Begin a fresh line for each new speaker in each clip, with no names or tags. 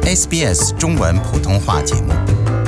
SBS 中文普通话节目。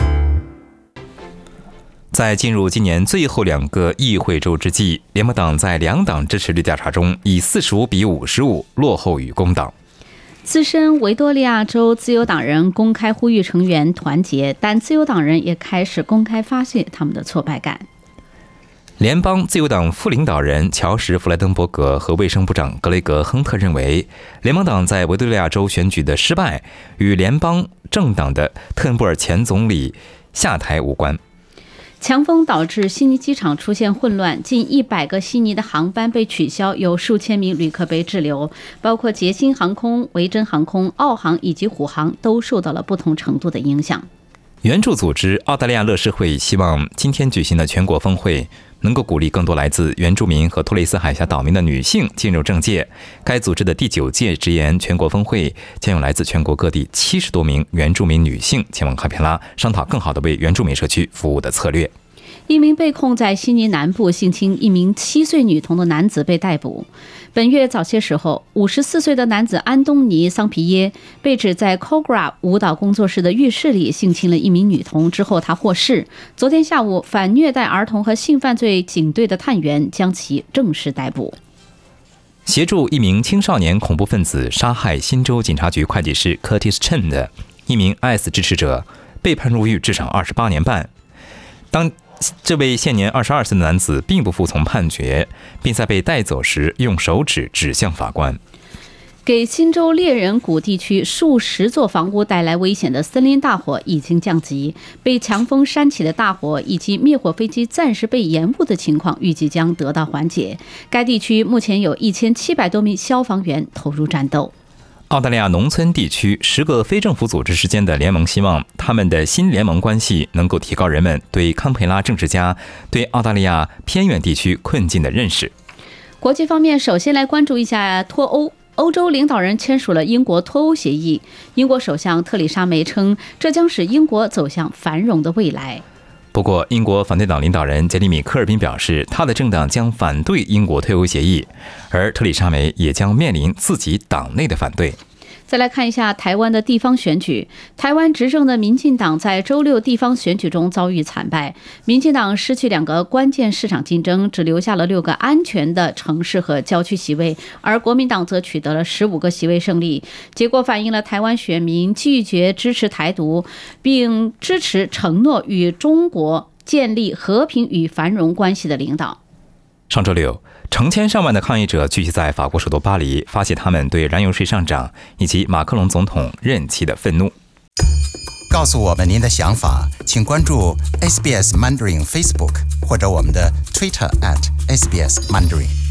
在进入今年最后2个议会周之际，联盟党在2党支持率调查中以45比55落后于工党。
资深维多利亚州自由党人公开呼吁成员团结，但自由党人也开始公开发泄他们的挫败感。
联邦自由党副领导人乔什·弗莱登伯格和卫生部长格雷格·亨特认为，联盟党在维多利亚州选举的失败与联邦政党的特恩布尔前总理下台无关。
强风导致悉尼机场出现混乱，近100个悉尼的航班被取消，有数千名旅客被滞留，包括捷星航空、维珍航空、澳航以及虎航都受到了不同程度的影响。
援助组织澳大利亚乐施会希望今天举行的全国峰会能够鼓励更多来自原住民和托雷斯海峡岛民的女性进入政界。该组织的第9届直言全国峰会将有来自全国各地70多名原住民女性前往堪培拉，商讨更好的为原住民社区服务的策略。
一名被控在悉尼南部性侵一名7岁女童的男子被逮捕。本月早些时候，54岁的男子安东尼·桑皮耶被指在 Kogarah 舞蹈工作室的浴室里性侵了一名女童，之后他获释。昨天下午，反虐待儿童和性犯罪警队的探员将其正式逮捕。
协助一名青少年恐怖分子杀害新州警察局会计师 Curtis Chen 的一名 IS 支持者被判入狱至少28年半。当这位现年22岁的男子并不服从判决，并在被带走时用手指指向法官。
给新州猎人谷地区数十座房屋带来危险的森林大火已经降级，被强风煽起的大火以及灭火飞机暂时被延误的情况预计将得到缓解。该地区目前有1700多名消防员投入战斗。
澳大利亚农村地区10个非政府组织之间的联盟希望他们的新联盟关系能够提高人们对堪培拉政治家对澳大利亚偏远地区困境的认识。
国际方面，首先来关注一下脱欧。欧洲领导人签署了英国脱欧协议，英国首相特蕾莎梅称，这将使英国走向繁荣的未来。
不过，英国反对党领导人杰里米·科尔宾表示，他的政党将反对英国退欧协议，而特蕾莎梅也将面临自己党内的反对。
再来看一下台湾的地方选举。台湾执政的民进党在周6地方选举中遭遇惨败，民进党失去2个关键市场竞争，只留下了6个安全的城市和郊区席位，而国民党则取得了15个席位胜利。结果反映了台湾选民拒绝支持台独，并支持承诺与中国建立和平与繁荣关系的领导。
上周6，成千上万的抗议者聚集在法国首都巴黎，发泄他们对燃油税上涨以及马克龙总统任期的愤怒。
告诉我们您的想法，请关注 SBS Mandarin Facebook 或者我们的 Twitter @SBS Mandarin。